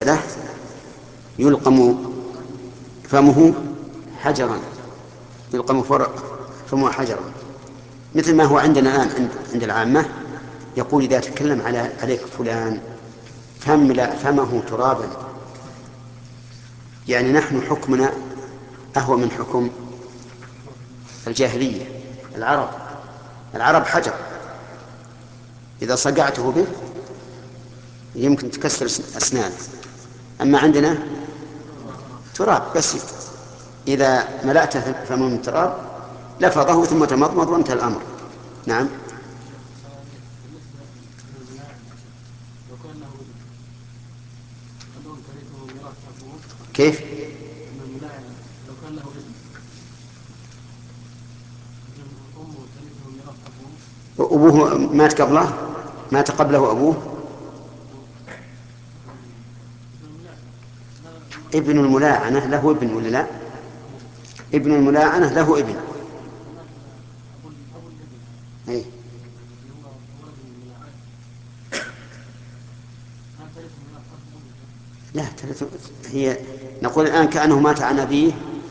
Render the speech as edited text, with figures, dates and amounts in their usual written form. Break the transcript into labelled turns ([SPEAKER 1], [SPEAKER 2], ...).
[SPEAKER 1] له يلقم فمه حجرا، يلقم فمه حجرا، مثل ما هو عندنا الآن عند العامة. يقول إذا تكلم عليك فلان فاملأ فمه ترابا، يعني نحن حكمنا أهو من حكم الجاهلية. العرب حجر إذا صقعته به يمكن تكسر أسنانه، أما عندنا تراب بس، إذا ملأت فمه من تراب لفظه ثم تمضمض وانتهى الأمر. نعم.
[SPEAKER 2] بالنسبة للملاعب، لو كان له ابن عندهم ترثه ميراث أبوه.
[SPEAKER 1] كيف؟
[SPEAKER 2] أن الملاعب لو كان له ابن أمه ترثه ميراث أبوه.
[SPEAKER 1] أبوه مات قبله، مات قبله أبوه. ابن الملاعنة له ابن ولا لا؟ ابن الملاعنة له ابن. أي. لا هي نقول الآن كأنه مات عن أبيه